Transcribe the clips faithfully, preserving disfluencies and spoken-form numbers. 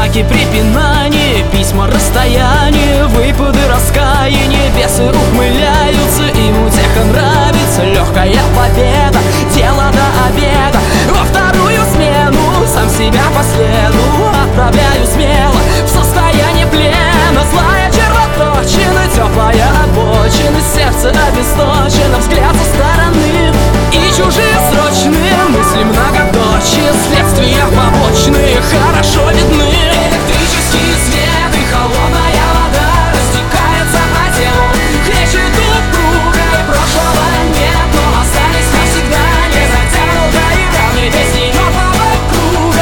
знаки препинания, письма расстояния, выпады раскаяния. Бесы ухмыляются, им утеха нравится. Легкая победа, дело до обеда. Во вторую смену сам себя по следу отправляю смело в состояние плена. Злая червоточина, теплая обочина, сердце обесточено, взгляд со стороны. И чужие срочные мысли многоточие, следствия побочные хорошо видны. Электрический свет и холодная вода растекается по телу, хлещет упруга, и прошлого нет, но остались навсегда не затянутые раны песни мертвого круга.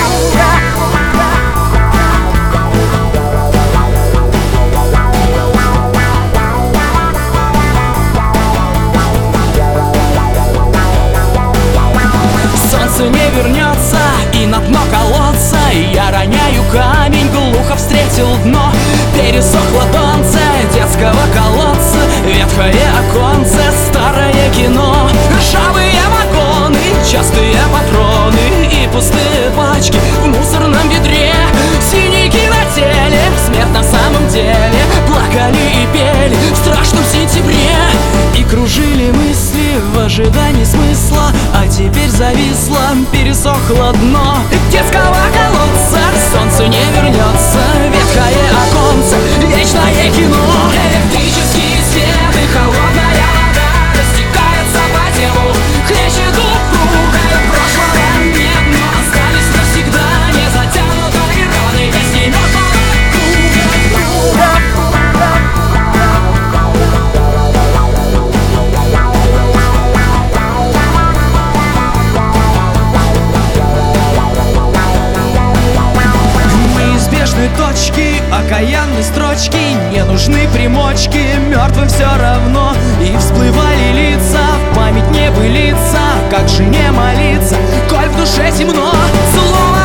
Солнце не вернется и на дно колодца, и я роняю камень, глухо встретил дно. Пересохло донце детского колодца, ветхое оконце, старое кино. Ржавые вагоны, частые патроны и пустые пачки в мусорном ведре. Синяки на теле, смерть на самом деле, плакали и пели в страшном сентябре. И кружили мысли в ожидании смысла, а теперь зависло, пересохло дно детского колодца. Солнце не вернется, ветхое оконце, вечное кино. Электрический свет и холодная вода растекается по телу, хлещет упруга, и прошлого нет, но остались навсегда не затянутые раны песни мертвого круга. Точки, окаянной строчки, не нужны примочки, мертвым все равно. И всплывали лица, в память небылица, как же не молиться, коль в душе темно. Слово